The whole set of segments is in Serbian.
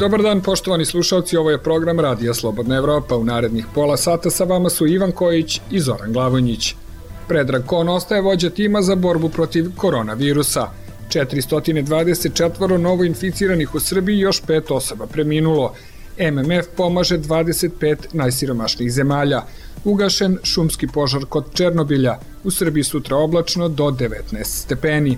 Dobar dan, poštovani slušalci, ovo je program Radija Slobodna Evropa. U narednih pola sata sa vama su Ivan Kojić i Zoran Glavonjić. Predrag Kon ostaje vođa tima za borbu protiv koronavirusa. 424 novoinficiranih u Srbiji, još 5 osoba preminulo. MMF pomaže 25 najsiromašnijih zemalja. Ugašen šumski požar kod Černobilja. U Srbiji sutra oblačno do 19 stepeni.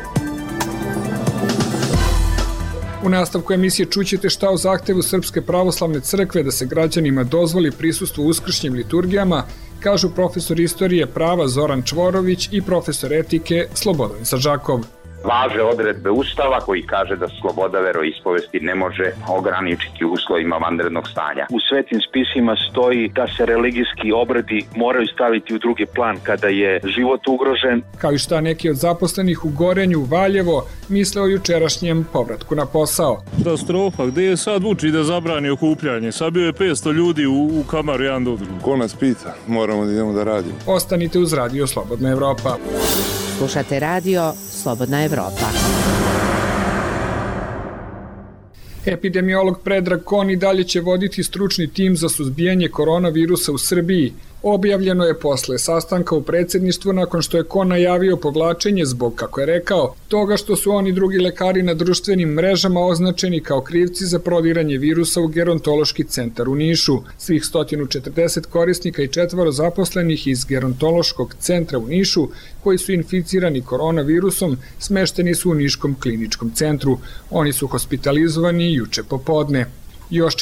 U nastavku emisije čućete šta o zahtevu Srpske pravoslavne crkve da se građanima dozvoli prisustvo u uskršnjim liturgijama, kažu profesor istorije prava Zoran Čvorović i profesor etike Slobodan Sadžakov. Važe odredbe Ustava koji kaže da sloboda veroispovesti ne može ograničiti uslovima vanrednog stanja. U svetim spisima stoji da se religijski obredi moraju staviti u drugi plan kada je život ugrožen. Kao i šta neki od zaposlenih u Gorenju, Valjevo, misle o jučerašnjem povratku na posao. Katastrofa, gde je sad Vučić da zabrani okupljanje? Sad bio je 500 ljudi u kamaru jedan do drugog. Ko nas pita? Moramo da idemo da radimo. Ostanite uz Radio Slobodna Evropa. Slušate Radio Slobodna Evropa. Epidemiolog Predrag Kon i dalje će voditi stručni tim za suzbijanje koronavirusa u Srbiji. Objavljeno je posle sastanka u predsjedništvu nakon što je Kon najavio povlačenje zbog, kako je rekao, toga što su oni drugi lekari na društvenim mrežama označeni kao krivci za prodiranje virusa u gerontološki centar u Nišu. Svih 140 korisnika i 4 zaposlenih iz gerontološkog centra u Nišu koji su inficirani koronavirusom smešteni su u Niškom kliničkom centru. Oni su hospitalizovani juče popodne. Još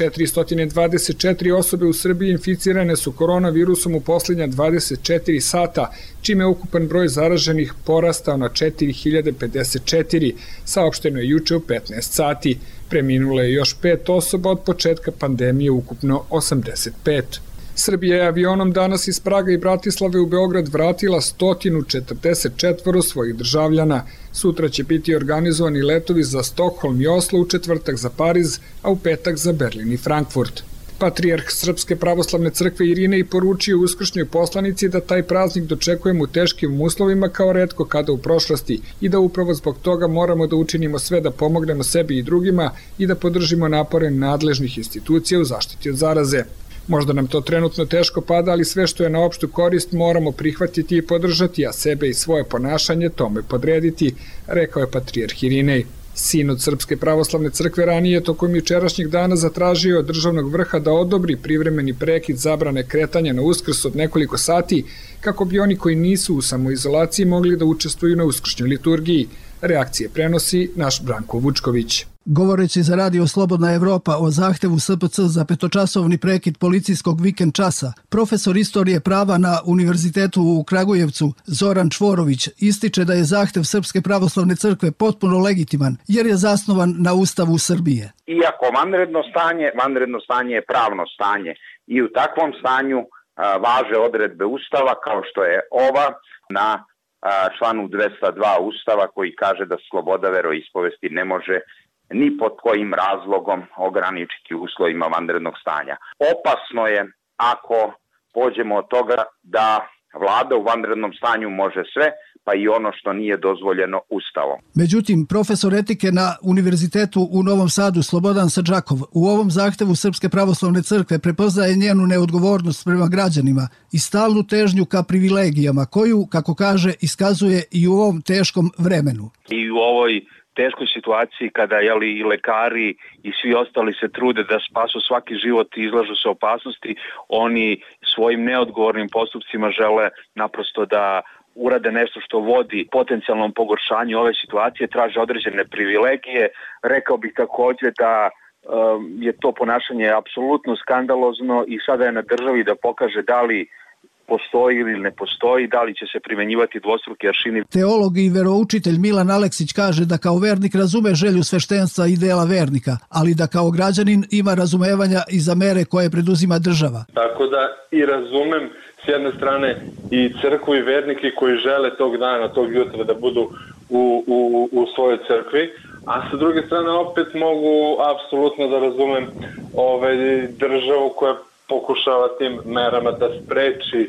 424 osobe u Srbiji inficirane su koronavirusom u posljednja 24 sata, čime je ukupan broj zaraženih porastao na 4054, saopšteno je juče u 15 sati. Preminulo je još 5 osoba od početka pandemije, ukupno 85. Srbija je avionom danas iz Praga i Bratislave u Beograd vratila 144 svojih državljana. Sutra će biti organizovani letovi za Stokholm i Oslo, u četvrtak za Pariz, a u petak za Berlin i Frankfurt. Patrijarh Srpske pravoslavne crkve Irinej poručio uskršnjoj poslanici da taj praznik dočekujemo u teškim uslovima kao retko kada u prošlosti i da upravo zbog toga moramo da učinimo sve da pomognemo sebi i drugima i da podržimo napore nadležnih institucija u zaštiti od zaraze. Možda nam to trenutno teško pada, ali sve što je na opštu korist moramo prihvatiti i podržati, a sebe i svoje ponašanje tome podrediti, rekao je patrijarh Irinej. Sinod Srpske pravoslavne crkve ranije tokom jučerašnjeg dana zatražio od državnog vrha da odobri privremeni prekid zabrane kretanja na Uskrs od nekoliko sati, kako bi oni koji nisu u samoizolaciji mogli da učestvuju na uskršnjoj liturgiji. Reakcije prenosi naš Branko Vučković. Govoreći za Radio Slobodna Evropa o zahtevu SPC za 5-časovni prekid policijskog vikend časa, profesor istorije prava na Univerzitetu u Kragujevcu Zoran Čvorović ističe da je zahtev Srpske pravoslavne crkve potpuno legitiman jer je zasnovan na Ustavu Srbije. Iako vanredno stanje je pravno stanje i u takvom stanju važe odredbe Ustava kao što je ova na članu 202 Ustava koji kaže da sloboda veroispovesti ne može ni pod kojim razlogom ograničiti uslovima vanrednog stanja. Opasno je ako pođemo od toga da vlada u vanrednom stanju može sve, pa i ono što nije dozvoljeno Ustavom. Međutim, profesor etike na Univerzitetu u Novom Sadu Slobodan Sadžakov u ovom zahtevu Srpske pravoslavne crkve prepoznaje njenu neodgovornost prema građanima i stalnu težnju ka privilegijama koju, kako kaže, iskazuje i u ovom teškom vremenu. I u ovoj teškoj situaciji kada i lekari i svi ostali se trude da spasu svaki život i izlažu se opasnosti, oni svojim neodgovornim postupcima žele naprosto da urade nešto što vodi potencijalnom pogoršanju ove situacije, traže određene privilegije. Rekao bih također da je to ponašanje apsolutno skandalozno i sada je na državi da pokaže da li postoji ili ne postoji, da li će se primenjivati dvostruki aršini. Teolog i veroučitelj Milan Aleksić kaže da kao vernik razume želju sveštenstva i dela vernika, ali da kao građanin ima razumevanja i za mere koje preduzima država. Tako da i razumem s jedne strane i crkvu i vernike koji žele tog dana, tog jutra da budu u svojoj crkvi, a sa druge strane opet mogu apsolutno da razumem državu koja pokušava tim merama da spreči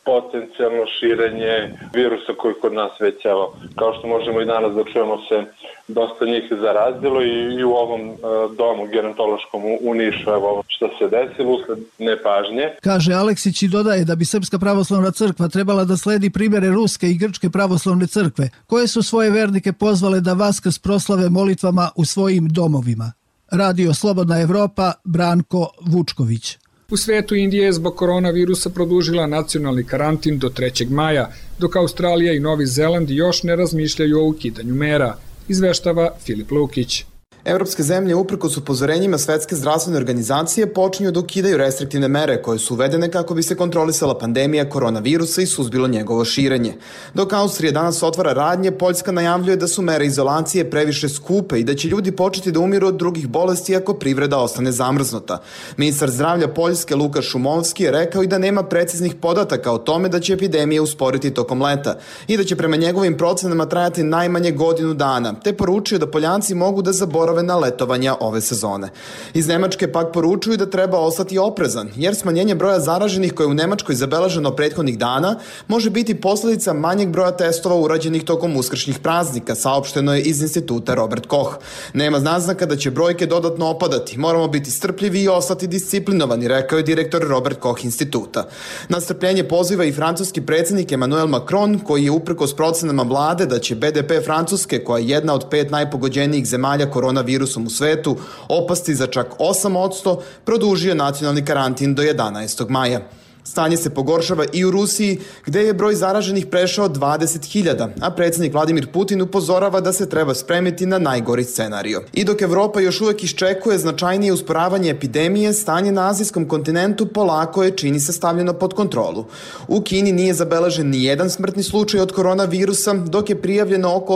potencijalno širenje virusa koji kod nas već, evo, kao što možemo i danas da čujemo, se dosta njih zarazilo i u ovom domu gerontološkom u Nišu, evo što se desilo usled nepažnje. Kaže Aleksić i dodaje da bi Srpska pravoslavna crkva trebala da sledi primjere Ruske i Grčke pravoslavne crkve, koje su svoje vernike pozvale da Vaskrs proslave molitvama u svojim domovima. Radio Slobodna Evropa, Branko Vučković. U svetu Indija je zbog koronavirusa produžila nacionalni karantin do 3. maja, dok Australija i Novi Zeland još ne razmišljaju o ukidanju mera, izveštava Filip Lukić. Evropske zemlje, uprkos upozorenjima Svetske zdravstvene organizacije, počinju da ukidaju restriktivne mere koje su uvedene kako bi se kontrolisala pandemija koronavirusa i suzbilo njegovo širenje. Dok Austrija danas otvara radnje, Poljska najavljuje da su mere izolacije previše skupe i da će ljudi početi da umiru od drugih bolesti ako privreda ostane zamrznuta. Ministar zdravlja Poljske Lukaš Šumovski je rekao i da nema preciznih podataka o tome da će epidemija usporiti tokom leta i da će prema njegovim procenama trajati najmanje godinu dana, te poručio da Poljanci mogu da zaborave na letovanja ove sezone. Iz Nemačke pak poručuju da treba ostati oprezan, jer smanjenje broja zaraženih koje je u Nemačkoj zabeleženo prethodnih dana može biti posledica manjeg broja testova urađenih tokom uskršnjih praznika, saopšteno je iz instituta Robert Koch. Nema naznaka da će brojke dodatno opadati. Moramo biti strpljivi i ostati disciplinovani, rekao je direktor Robert Koch instituta. Na strpljenje poziva i francuski predsjednik Emmanuel Macron, koji je uprkos procenama vlade da će BDP Francuske, koja je jedna od 5 najpogođenijih zemalja koronavirusom u svetu, opasti za čak 8%, produžio nacionalni karantin do 11. maja. Stanje se pogoršava i u Rusiji, gde je broj zaraženih prešao 20.000, a predsjednik Vladimir Putin upozorava da se treba spremiti na najgori scenario. I dok Evropa još uvek iščekuje značajnije usporavanje epidemije, stanje na azijskom kontinentu polako je, čini se, stavljeno pod kontrolu. U Kini nije zabeležen ni jedan smrtni slučaj od koronavirusa, dok je prijavljeno oko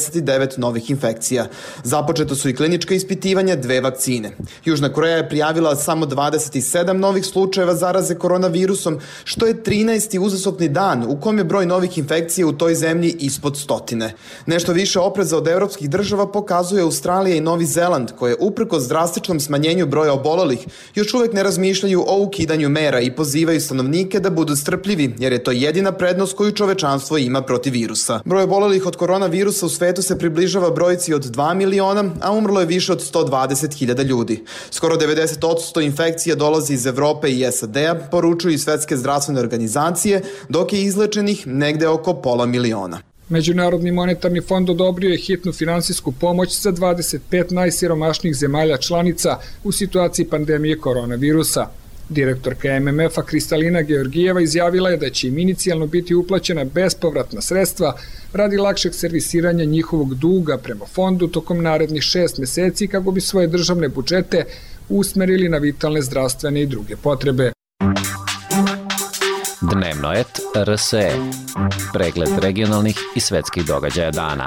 89 novih infekcija. Započeto su i klinička ispitivanja 2 vakcine. Južna Koreja je prijavila samo 27 novih slučajeva zaraze koronavirusom, što je 13. uzastopni dan u kom je broj novih infekcija u toj zemlji ispod 100. Nešto više opreza od evropskih država pokazuje Australija i Novi Zeland, koje uprkos drastičnom smanjenju broja obolelih još uvek ne razmišljaju o ukidanju mera i pozivaju stanovnike da budu strpljivi, jer je to jedina prednost koju čovečanstvo ima protiv virusa. Broj obolelih od koronavirusa u svetu se približava brojci od 2 miliona, a umrlo je više od 120.000 ljudi. Skoro 90% infekcija dolazi iz Evrope i SAD-a, poručuju i Svetske zdravstvene organizacije, dok je izlečenih negde oko 500.000. Međunarodni monetarni fond odobrio je hitnu finansijsku pomoć za 25 najsiromašnijih zemalja članica u situaciji pandemije koronavirusa. Direktorka MMF-a Kristalina Georgijeva izjavila je da će im inicijalno biti uplaćena bespovratna sredstva radi lakšeg servisiranja njihovog duga prema fondu tokom narednih 6 meseci kako bi svoje državne budžete usmerili na vitalne zdravstvene i druge potrebe. Dnevnoet RSE. Pregled regionalnih i svetskih događaja dana.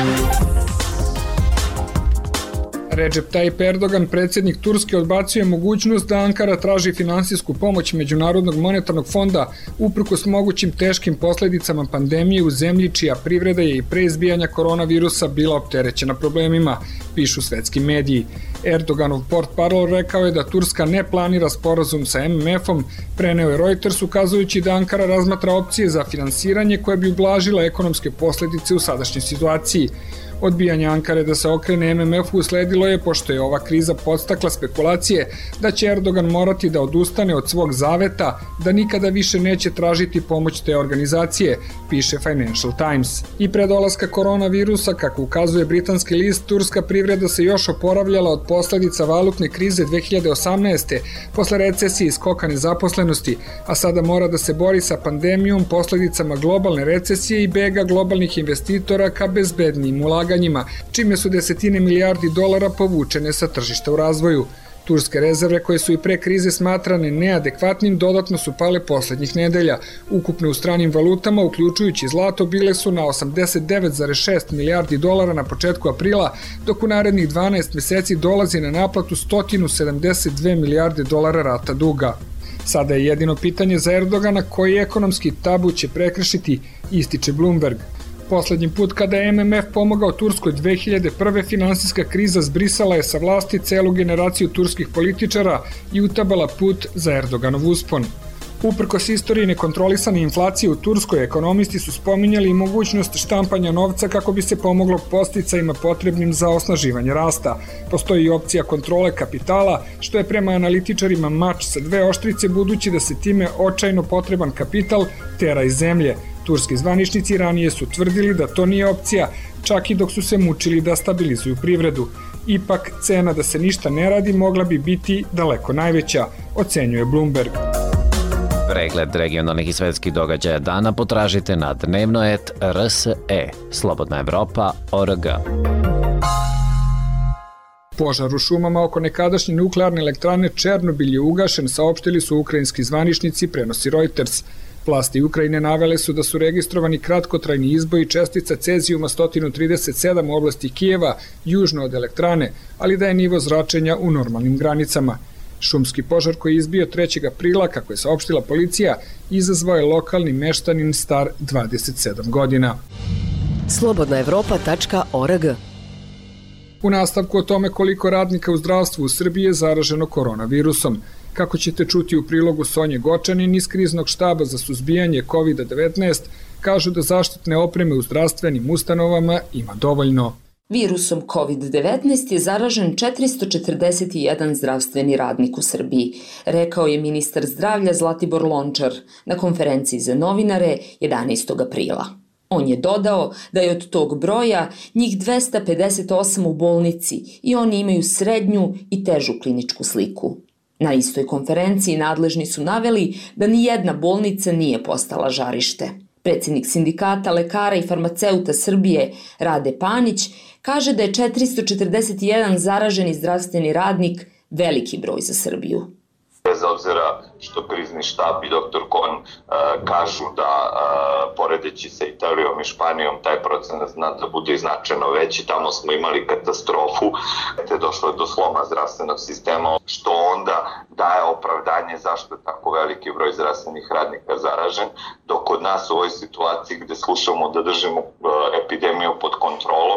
Recep Tayyip Erdogan, predsjednik Turske, odbacuje mogućnost da Ankara traži finansijsku pomoć Međunarodnog monetarnog fonda uprkos mogućim teškim posledicama pandemije u zemlji čija privreda je i pre izbijanja koronavirusa bila opterećena problemima, pišu svetski mediji. Erdoganov portparol rekao je da Turska ne planira sporazum sa MMF-om, preneo je Reuters ukazujući da Ankara razmatra opcije za finansiranje koje bi ublažila ekonomske posledice u sadašnjoj situaciji. Odbijanje Ankare da se okrene MMF-u usledilo je pošto je ova kriza podstakla spekulacije da će Erdogan morati da odustane od svog zaveta da nikada više neće tražiti pomoć te organizacije, piše Financial Times. I pre dolaska koronavirusa, kako ukazuje britanski list, turska privreda se još oporavljala od posledica valutne krize 2018. posle recesije i skoka nezaposlenosti, a sada mora da se bori sa pandemijom, posledicama globalne recesije i bega globalnih investitora ka bezbednijim ulaganjima, čime su desetine milijardi dolara povučene sa tržišta u razvoju. Turske rezerve, koje su i pre krize smatrane neadekvatnim, dodatno su pale poslednjih nedelja. Ukupne u stranim valutama, uključujući zlato, bile su na 89,6 milijardi dolara na početku aprila, dok u narednih 12 meseci dolazi na naplatu 172 milijarde dolara rata duga. Sada je jedino pitanje za Erdogana koji ekonomski tabu će prekršiti, ističe Bloomberg. Poslednji put kada je MMF pomogao Turskoj 2001. finansijska kriza zbrisala je sa vlasti celu generaciju turskih političara i utabala put za Erdoganov uspon. Uprkos istoriji nekontrolisane inflacije u Turskoj, ekonomisti su spominjali i mogućnost štampanja novca kako bi se pomoglo podsticajima potrebnim za osnaživanje rasta. Postoji i opcija kontrole kapitala, što je prema analitičarima mač sa dve oštrice, budući da se time očajno potreban kapital tera iz zemlje. Turski zvaničnici ranije su tvrdili da to nije opcija, čak i dok su se mučili da stabilizuju privredu. Ipak, cena da se ništa ne radi mogla bi biti daleko najveća, ocenjuje Bloomberg. Pregled regionalnih i svetskih događaja dana potražite na dnevno.rs.e, slobodnaevropa.org. Požar u šumama oko nekadašnje nuklearne elektrane Černobil je ugašen, saopštili su ukrajinski zvaničnici, prenosi Reuters. Vlasti Ukrajine navele su da su registrovani kratkotrajni izboji čestica cezijuma 137 u oblasti Kijeva, južno od elektrane, ali da je nivo zračenja u normalnim granicama. Šumski požar koji je izbio 3. aprila, kako je saopštila policija, izazvao je lokalni meštanin star 27 godina. slobodnaevropa.org. U nastavku o tome koliko radnika u zdravstvu u Srbiji je zaraženo koronavirusom. Kako ćete čuti u prilogu Sonje Gočanin iz kriznog štaba za suzbijanje COVID-19, kažu da zaštitne opreme u zdravstvenim ustanovama ima dovoljno. Virusom COVID-19 je zaražen 441 zdravstveni radnik u Srbiji, rekao je ministar zdravlja Zlatibor Lončar na konferenciji za novinare 11. aprila. On je dodao da je od tog broja njih 258 u bolnici i oni imaju srednju i težu kliničku sliku. Na istoj konferenciji nadležni su naveli da ni jedna bolnica nije postala žarište. Predsjednik sindikata lekara i farmaceuta Srbije, Rade Panić, kaže da je 441 zaraženi zdravstveni radnik veliki broj za Srbiju. Bez obzira što krizni štab i dr. Kon kažu da poredeći sa Italijom i Španijom taj procenat zna da bude značajno veći, tamo smo imali katastrofu, te došlo je do sloma zdravstvenog sistema, što onda daje opravdanje zašto je tako veliki broj zdravstvenih radnika zaražen, dok kod nas u ovoj situaciji gde slušamo da držimo epidemiju pod kontrolom,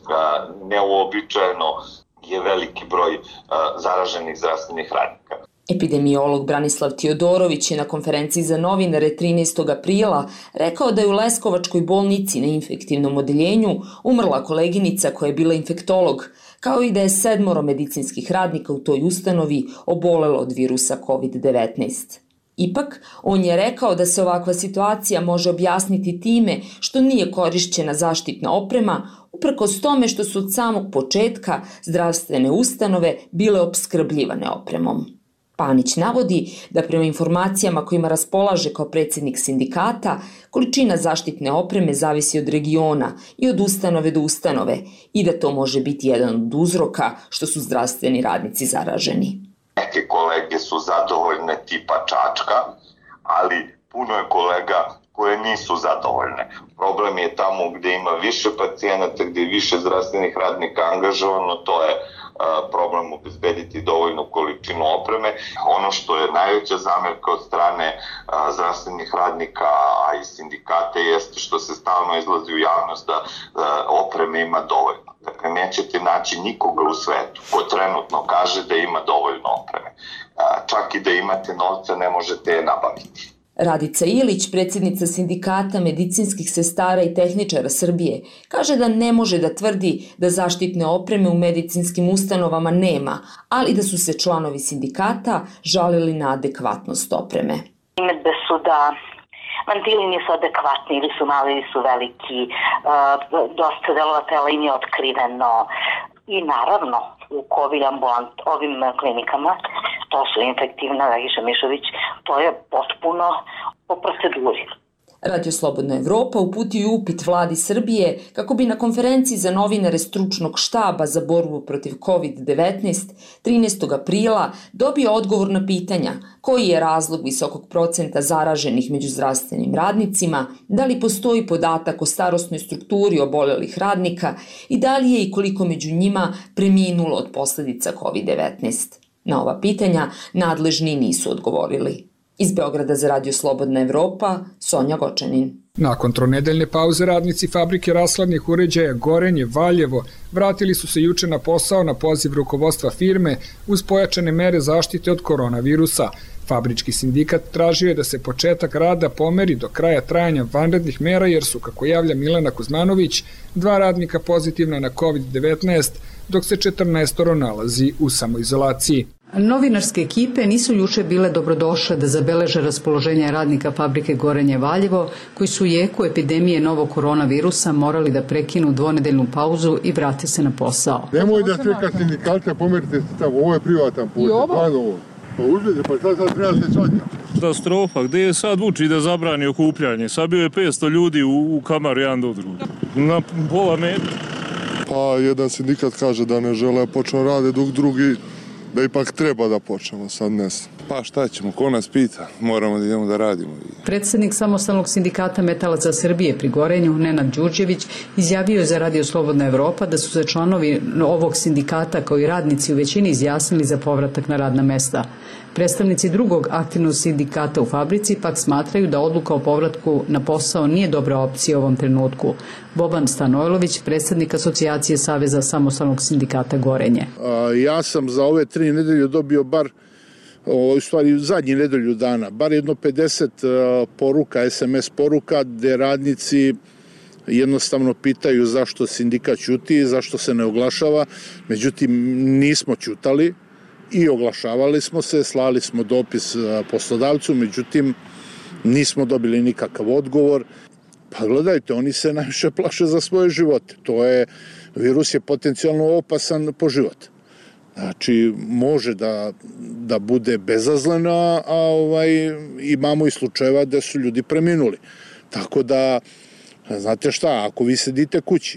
neuobičajeno je veliki broj zaraženih zdravstvenih radnika. Epidemiolog Branislav Tiodorović je na konferenciji za novinare 13. aprila rekao da je u Leskovačkoj bolnici na infektivnom odeljenju umrla koleginica koja je bila infektolog, kao i da je 7 medicinskih radnika u toj ustanovi obolelo od virusa COVID-19. Ipak, on je rekao da se ovakva situacija može objasniti time što nije korišćena zaštitna oprema, uprkos tome što su od samog početka zdravstvene ustanove bile opskrbljivane opremom. Panić navodi da prema informacijama kojima raspolaže kao predsjednik sindikata, količina zaštitne opreme zavisi od regiona i od ustanove do ustanove i da to može biti jedan od uzroka što su zdravstveni radnici zaraženi. Neke kolege su zadovoljne tipa Čačka, ali puno je kolega koje nisu zadovoljne. Problem je tamo gde ima više pacijenata, gde je više zdravstvenih radnika angažovano, to je problem obezbediti dovoljnu količinu opreme. Ono što je najveća zamerka od strane zdravstvenih radnika, a i sindikate, jeste što se stalno izlazi u javnost da opreme ima dovoljno. Dakle, nećete naći nikoga u svetu ko trenutno kaže da ima dovoljno opreme. Čak i da imate novca, ne možete je nabaviti. Radica Ilić, predsjednica sindikata medicinskih sestara i tehničara Srbije, kaže da ne može da tvrdi da zaštitne opreme u medicinskim ustanovama nema, ali da su se članovi sindikata žalili na adekvatnost opreme. Primedbe su da mantili nisu adekvatni, ili su mali, ili su veliki, dosta delova tela im je otkriveno i naravno u COVID ovim klinikama, to su infektivna, Dragiša Mišović, to je potpuno po proceduri. Radio Slobodna Evropa uputio upit vladi Srbije kako bi na konferenciji za novinare stručnog štaba za borbu protiv COVID-19 13. aprila dobio odgovor na pitanja koji je razlog visokog procenta zaraženih među zdravstvenim radnicima, da li postoji podatak o starosnoj strukturi obolelih radnika i da li je i koliko među njima preminulo od posljedica COVID-19. Na ova pitanja nadležni nisu odgovorili. Iz Beograda za Radio Slobodna Evropa, Sonja Gočanin. Nakon tronedeljne pauze radnici fabrike rashladnih uređaja Gorenje, Valjevo vratili su se juče na posao na poziv rukovodstva firme uz pojačane mere zaštite od koronavirusa. Fabrički sindikat tražio je da se početak rada pomeri do kraja trajanja vanrednih mera jer su, kako javlja Milena Kuzmanović, 2 radnika pozitivna na COVID-19, dok se 14 nalazi u samoizolaciji. Novinarske ekipe nisu juče bile dobrodošle da zabeleže raspoloženje radnika fabrike Gorenje Valjevo, koji su u jeku epidemije novog koronavirusa morali da prekinu dvonedeljnu pauzu i vrate se na posao. Nemoj da čeka sindikalca, pomerite se tamo, ovo je privatan put. I ovo? Pa uzmite, pa šta sad treba se čotnja? Katastrofa, gde je sad Vučić da zabrani okupljanje? Sad bio je 500 ljudi u kamaru jedan do drugog. Na pola metra. Pa jedan sindikat kaže da ne žele počnu rade, dok drugi da ipak treba da počnemo, sad ne znam. Pa šta ćemo, ko nas pita, moramo da idemo da radimo. Predsednik Samostalnog sindikata metalaca Srbije pri Gorenju, Nenad Đurđević, izjavio je za Radio Slobodna Evropa da su se članovi ovog sindikata kao i radnici u većini izjasnili za povratak na radna mesta. Predstavnici drugog aktivnog sindikata u fabrici pak smatraju da odluka o povratku na posao nije dobra opcija u ovom trenutku. Boban Stanojlović, predsednik Asocijacije Saveza Samostalnog sindikata Gorenje. Ja sam za ove 3 nedelje dobio bar, u stvari zadnji nedelju dana, bar jedno 50 poruka, SMS poruka, gde radnici jednostavno pitaju zašto sindikat ćuti, zašto se ne oglašava. Međutim, nismo ćutali i oglašavali smo se, slali smo dopis poslodavcu, međutim, nismo dobili nikakav odgovor. Pa gledajte, oni se najviše plaše za svoje živote. Virus je potencijalno opasan po život. Znači, može da bude bezazlen, a imamo i slučajeva gde su ljudi preminuli. Tako da, znate šta, ako vi sedite kući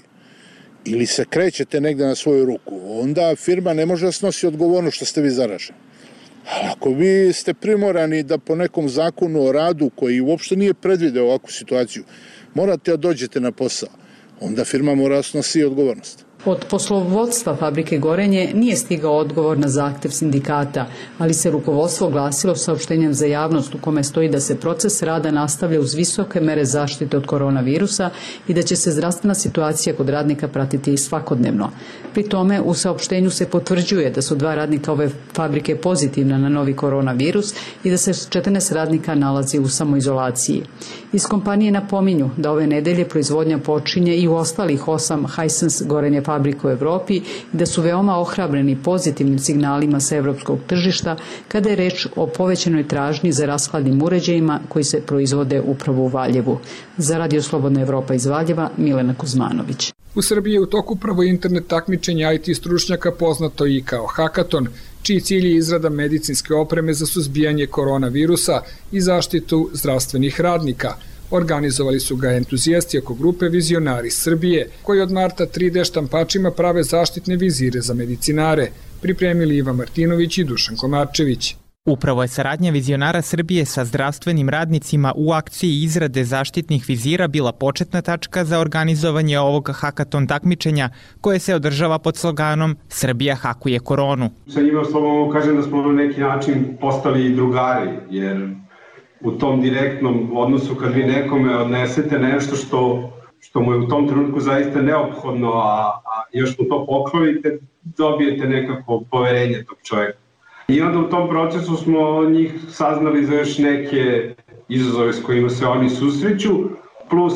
ili se krećete negde na svoju ruku, onda firma ne može da snosi odgovornost što ste vi zaraženi. Ali ako vi ste primorani da po nekom zakonu o radu, koji uopšte nije predvideo ovakvu situaciju, morate da dođete na posao, onda firma mora da snosi odgovornost. Od poslovodstva fabrike Gorenje nije stigao odgovor na zahtev sindikata, ali se rukovodstvo oglasilo saopštenjem za javnost u kome stoji da se proces rada nastavlja uz visoke mere zaštite od koronavirusa i da će se zdravstvena situacija kod radnika pratiti svakodnevno. Pri tome u saopštenju se potvrđuje da su 2 radnika ove fabrike pozitivna na novi koronavirus i da se 14 radnika nalazi u samoizolaciji. Iz kompanije napominju da ove nedelje proizvodnja počinje i u ostalih 8 Hisense Gorenje fabrika u Evropi i da su veoma ohrabreni pozitivnim signalima sa evropskog tržišta kada je reč o povećanoj tražnji za rashladnim uređajima koji se proizvode upravo u Valjevu. Za Radio Slobodna Evropa iz Valjeva, Milena Kuzmanović. U Srbiji je u toku prvo internet takmičenja IT stručnjaka poznato i kao hakaton, čiji cilj je izrada medicinske opreme za suzbijanje koronavirusa i zaštitu zdravstvenih radnika. Organizovali su ga entuzijasti oko grupe Vizionari Srbije, koji od marta 3D štampačima prave zaštitne vizire za medicinare, pripremili Iva Martinović i Dušan Komarčević. Upravo je saradnja Vizionara Srbije sa zdravstvenim radnicima u akciji izrade zaštitnih vizira bila početna tačka za organizovanje ovog hakaton takmičenja koje se održava pod sloganom Srbija hakuje koronu. Sa njima slobodno kažem da smo na neki način postali drugari, jer u tom direktnom odnosu kad vi nekome odnesete nešto što mu je u tom trenutku zaista neophodno, a još mu to poklonite, dobijete nekako poverenje tog čovjeka. I onda u tom procesu smo njih saznali za još neke izazove s kojima se oni susreću, plus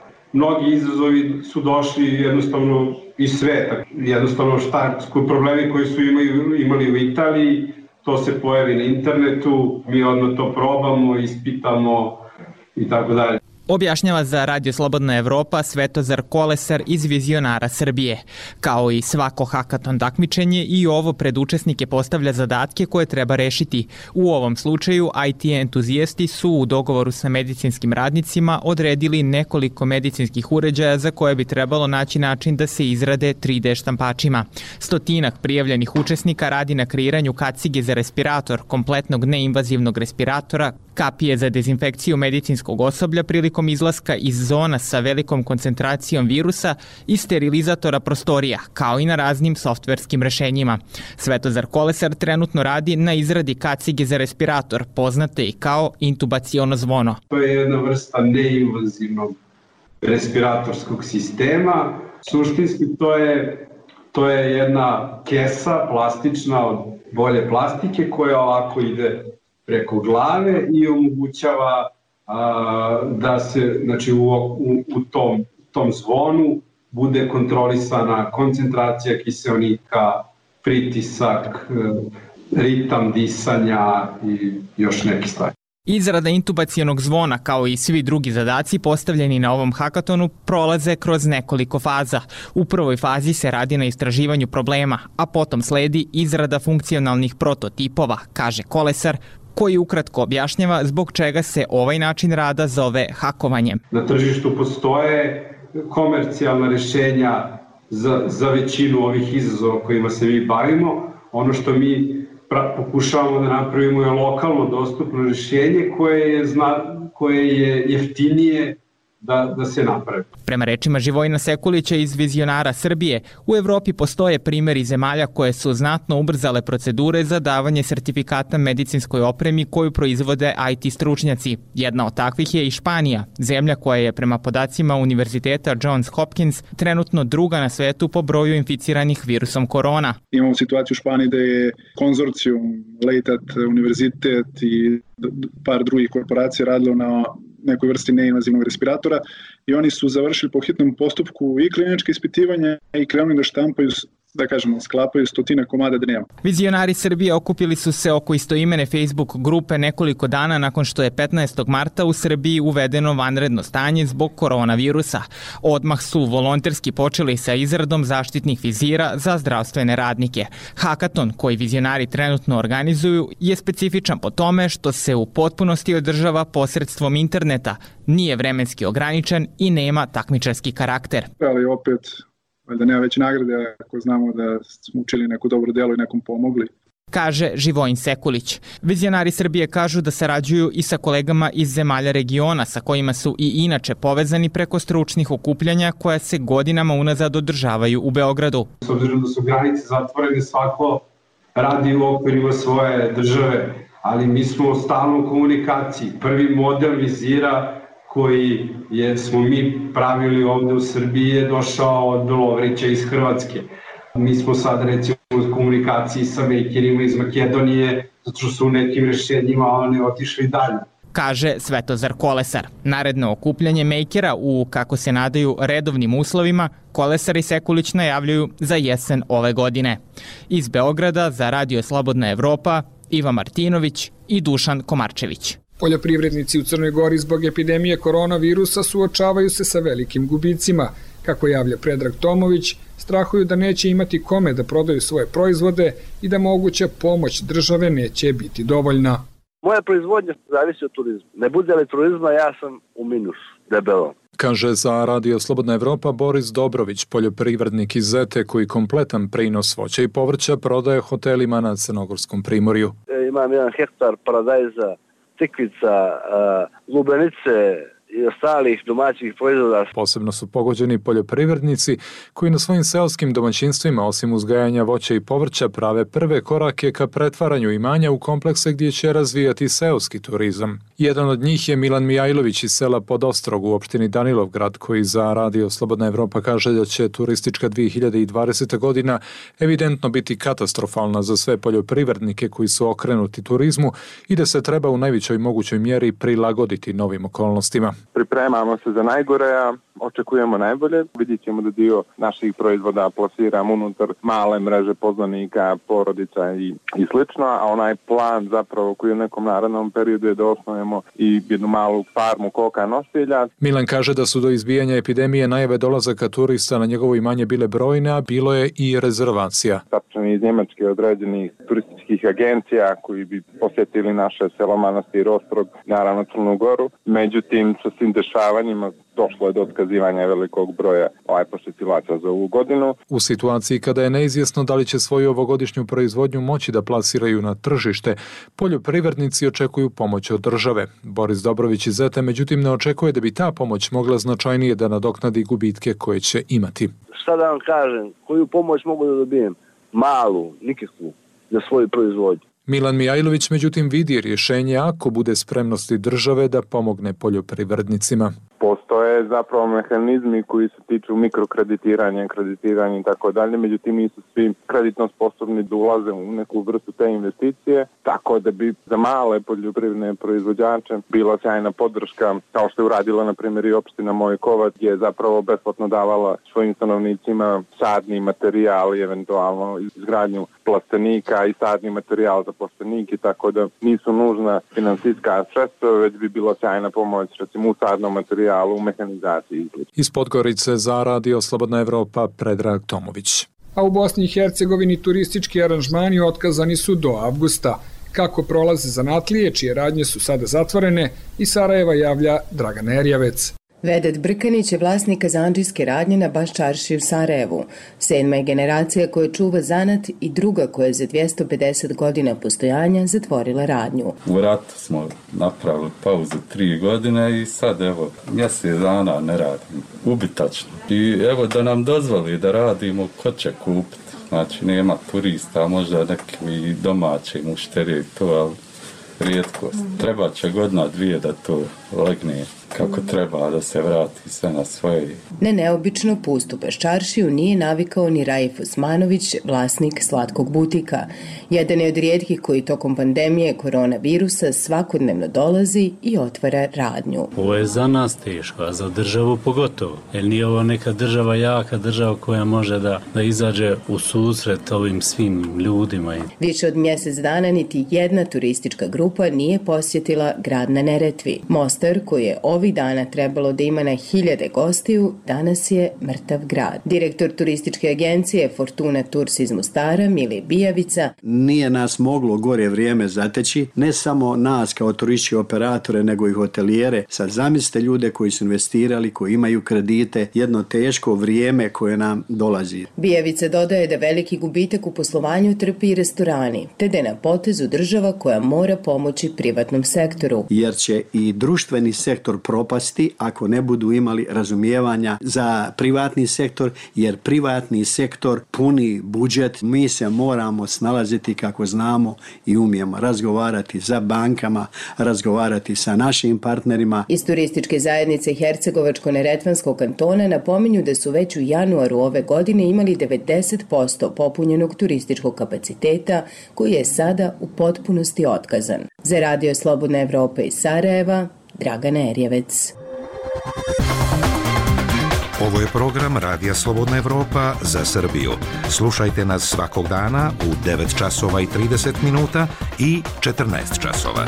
mnogi izazovi su došli jednostavno iz sveta. Jednostavno problemi koji su imali u Italiji, to se pojavi na internetu, mi odmah to probamo, ispitamo i tako dalje. Objašnjava za Radio Slobodna Evropa Svetozar Kolesar iz Vizionara Srbije. Kao i svako hakaton takmičenje, i ovo pred učesnike postavlja zadatke koje treba rešiti. U ovom slučaju IT entuzijasti su u dogovoru sa medicinskim radnicima odredili nekoliko medicinskih uređaja za koje bi trebalo naći način da se izrade 3D štampačima. 100 prijavljenih učesnika radi na kreiranju kacige za respirator, kompletnog neinvazivnog respiratora, kapije za dezinfekciju medicinskog osoblja prilikom izlaska iz zona sa velikom koncentracijom virusa i sterilizatora prostorija, kao i na raznim softverskim rešenjima. Svetozar Kolesar trenutno radi na izradi kacige za respirator, poznate i kao intubaciono zvono. To je jedna vrsta neinvazivnog respiratorskog sistema. Suštinski to je jedna kesa plastična od bolje plastike koja ovako ide preko glave i omogućava da se, znači, u tom zvonu bude kontrolisana koncentracija kiseonika, pritisak, ritam disanja i još neke stvari. Izrada intubacionog zvona, kao i svi drugi zadaci postavljeni na ovom hakatonu, prolaze kroz nekoliko faza. U prvoj fazi se radi na istraživanju problema, a potom sledi izrada funkcionalnih prototipova, kaže Kolesar, koji ukratko objašnjava zbog čega se ovaj način rada zove hakovanjem. Na tržištu postoje komercijalna rješenja za većinu ovih izazova kojima se mi bavimo. Ono što mi pokušavamo da napravimo je lokalno dostupno rješenje koje je jeftinije da se napravi. Prema rečima Živojina Sekulića iz Vizionara Srbije, u Evropi postoje primjeri zemalja koje su znatno ubrzale procedure za davanje sertifikata medicinskoj opremi koju proizvode IT stručnjaci. Jedna od takvih je i Španija, zemlja koja je prema podacima Univerziteta Johns Hopkins trenutno druga na svetu po broju inficiranih virusom korona. Imamo situaciju u Španiji da je konzorcijum Leitat univerzitet i par drugih korporacija radilo na nekoj vrsti neinvazivnog respiratora i oni su završili po hitnom postupku i kliničke ispitivanja i krenuli da štampaju, da kažemo, sklapaju stotine komada dnevno. Vizionari Srbije okupili su se oko istoimene Facebook grupe nekoliko dana nakon što je 15. marta u Srbiji uvedeno vanredno stanje zbog koronavirusa. Odmah su volonterski počeli sa izradom zaštitnih vizira za zdravstvene radnike. Hakaton, koji vizionari trenutno organizuju, je specifičan po tome što se u potpunosti održava posredstvom interneta, nije vremenski ograničen i nema takmičarski karakter. Ali opet, valjda nema već nagrade ako znamo da smo učili neko dobro delo i nekom pomogli. Kaže Živojin Sekulić. Vizionari Srbije kažu da sarađuju i sa kolegama iz zemalja regiona sa kojima su i inače povezani preko stručnih okupljanja koja se godinama unazad održavaju u Beogradu. S obzirom da su granice zatvorene, svako radi u okvirima svoje države, ali mi smo u stalnoj komunikaciji. Prvi model vizira koji smo mi pravili ovde u Srbiji je došao od Lovrića iz Hrvatske. Mi smo sad recimo u komunikaciji sa makerima iz Makedonije, zato što su u nekim rješenjima oni otišli dalje. Kaže Svetozar Kolesar. Naredno okupljanje makera u, kako se nadaju, redovnim uslovima, Kolesar i Sekulić najavljuju za jesen ove godine. Iz Beograda za Radio Slobodna Evropa, Iva Martinović i Dušan Komarčević. Poljoprivrednici u Crnoj Gori zbog epidemije koronavirusa suočavaju se sa velikim gubicima. Kako javlja Predrag Tomović, strahuju da neće imati kome da prodaju svoje proizvode i da moguća pomoć države neće biti dovoljna. Moja proizvodnja zavisi od turizma. Ne bude li turizma, ja sam u minus, debelo. Kaže za Radio Slobodna Evropa Boris Dobrović, poljoprivrednik iz Zete koji kompletan prinos voća i povrća prodaje hotelima na Crnogorskom primorju. Imam 1 hektar paradajza, tikvica, lubenice i ostalih domaćih proizvoda. Posebno su pogođeni poljoprivrednici koji na svojim seoskim domaćinstvima osim uzgajanja voća i povrća prave prve korake ka pretvaranju imanja u komplekse gdje će razvijati seoski turizam. Jedan od njih je Milan Mijajlović iz sela Podostrog u opštini Danilovgrad koji za Radio Slobodna Evropa kaže da će turistička 2020. godina evidentno biti katastrofalna za sve poljoprivrednike koji su okrenuti turizmu i da se treba u najvećoj mogućoj mjeri prilagoditi novim okolnostima. Pripremamo se za najgore, a očekujemo najbolje. Vidjet ćemo da dio naših proizvoda plasiramo unutar male mreže poznanika, porodica i slično, a onaj plan zapravo koji u nekom narednom periodu je da osnovimo i jednu malu farmu koka nosilja. Milan kaže da su do izbijanja epidemije najave dolazaka turista na njegovo imanje bile brojne, a bilo je i rezervacija. Tačno iz Njemačke određenih turističkih agencija koji bi posjetili naše selo Manastir Ostrog, naravno Crnu Goru. Međutim, sa svim dešavanjima došlo je do otkazivanja velikog broja posjetilaca za ovu godinu. U situaciji kada je neizvjesno da li će svoju ovogodišnju proizvodnju moći da plasiraju na tržište, poljoprivrednici očekuju pomoć od države. Boris Dobrović iz Zete međutim ne očekuje da bi ta pomoć mogla značajnije da nadoknadi gubitke koje će imati. Šta da vam kažem, koju pomoć mogu da dobijem? Malu, nikakvu, za svoju proizvodnju. Milan Mijajlović međutim vidi rješenje ako bude spremnosti države da pomogne poljoprivrednicima. Postoje Postoje zapravo mehanizmi koji se tiču mikrokreditiranja, kreditiranja i tako dalje, međutim nisu svi kreditno sposobni da ulaze u neku vrstu te investicije, tako da bi za male poljoprivredne proizvođače bila sjajna podrška, kao što je uradila na primjer i opština Mojkovac, gdje je zapravo besplatno davala svojim stanovnicima sadni materijal i eventualno izgradnju plastenika i sadni materijal za plastenike, tako da nisu nužna finansijska sredstva, već bi bila sjajna pomoć recimo u sadnom materijalu, u mehanizaciji. Iz Podgorice za Radio Slobodna Evropa Predrag Tomović. A u Bosni i Hercegovini turistički aranžmani otkazani su do avgusta. Kako prolaze zanatlije, čije radnje su sada zatvorene, iz Sarajeva javlja Dragan Erjavec. Vedat Brkanić je vlasnik kazandžijske radnje na Baščarši u Sarajevu. 7. je generacija koja čuva zanat i druga koja je za 250 godina postojanja zatvorila radnju. U ratu smo napravili pauzu 3 godine i sad evo mjesec dana ne radimo. Ubitačno. I evo da nam dozvoli da radimo, ko će kupiti? Znači nema turista, možda neki domaći mušterije to, ali rijetkost. Treba će godina 2 da to legne kako treba, da se vrati sve na svoje. Neobično pust u Baščaršiju nije navikao ni Raif Osmanović, vlasnik slatkog butika. Jedan je od rijetkih koji tokom pandemije koronavirusa svakodnevno dolazi i otvara radnju. Ovo je za nas teško, a za državu pogotovo. Jer nije ovo neka država jaka, država koja može da izađe u susret ovim svim ljudima. Više od mjesec dana niti jedna turistička grupa nije posjetila grad na Neretvi. Mostar, koji je ovih dana trebalo da ima na 1000 gostiju, danas je mrtav grad. Direktor turističke agencije Fortuna Tours iz Mostara, Milije Bijavica. Nije nas moglo gore vrijeme zateći, ne samo nas kao turističke operatore, nego i hotelijere. Sad zamislite ljude koji su investirali, koji imaju kredite, jedno teško vrijeme koje nam dolazi. Bijavica dodaje da veliki gubitak u poslovanju trpi i restorani, te da je na potezu država koja mora pomoći privatnom sektoru. Jer će i društveni sektor propasti ako ne budu imali razumijevanja za privatni sektor, jer privatni sektor puni budžet. Mi se moramo snalaziti kako znamo i umijemo razgovarati za bankama, razgovarati sa našim partnerima. Iz turističke zajednice Hercegovačko-Neretvanskog kantona napominju da su već u januaru ove godine imali 90% popunjenog turističkog kapaciteta koji je sada u potpunosti otkazan. Za Radio Slobodna Evropa iz Sarajeva, Dragan Erjavec. Ovo je program Radija Slobodna Evropa za Srbiju. Slušajte nas svakog dana u 9 časova i 30 minuta i 14 časova.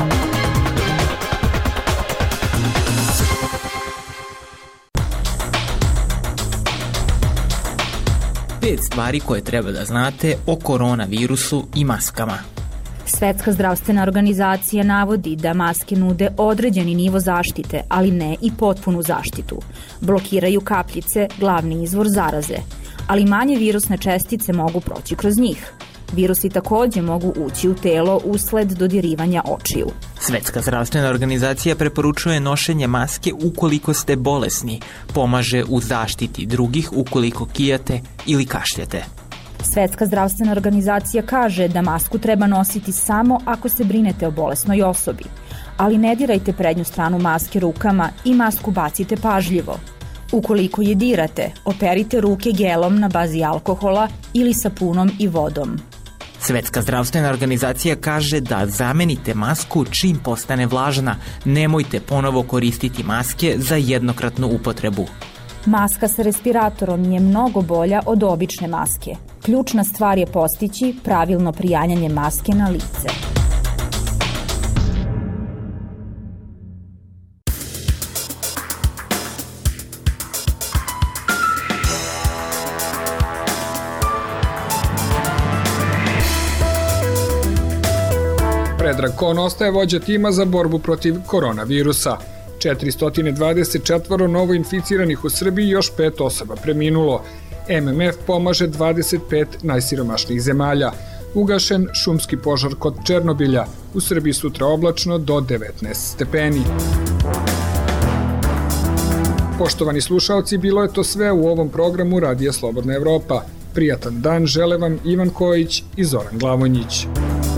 Pet stvari koje treba da znate o koronavirusu i maskama. Svetska zdravstvena organizacija navodi da maske nude određeni nivo zaštite, ali ne i potpunu zaštitu. Blokiraju kapljice, glavni izvor zaraze, ali manje virusne čestice mogu proći kroz njih. Virusi takođe mogu ući u telo usled dodirivanja očiju. Svetska zdravstvena organizacija preporučuje nošenje maske ukoliko ste bolesni, pomaže u zaštiti drugih ukoliko kijate ili kašljete. Svetska zdravstvena organizacija kaže da masku treba nositi samo ako se brinete o bolesnoj osobi, ali ne dirajte prednju stranu maske rukama i masku bacite pažljivo. Ukoliko je dirate, operite ruke gelom na bazi alkohola ili sapunom i vodom. Svetska zdravstvena organizacija kaže da zamenite masku čim postane vlažna, nemojte ponovo koristiti maske za jednokratnu upotrebu. Maska sa respiratorom je mnogo bolja od obične maske. Ključna stvar je postići pravilno prijanjanje maske na lice. Predrag Kon ostaje vođa tima za borbu protiv koronavirusa. 424 novo inficiranih u Srbiji, još 5 osoba preminulo. MMF pomaže 25 najsiromašnijih zemalja. Ugašen šumski požar kod Černobilja. U Srbiji sutra oblačno do 19 stepeni. Poštovani slušaoci, bilo je to sve u ovom programu Radija Slobodna Evropa. Prijatan dan žele vam Ivan Kojić i Zoran Glavonjić.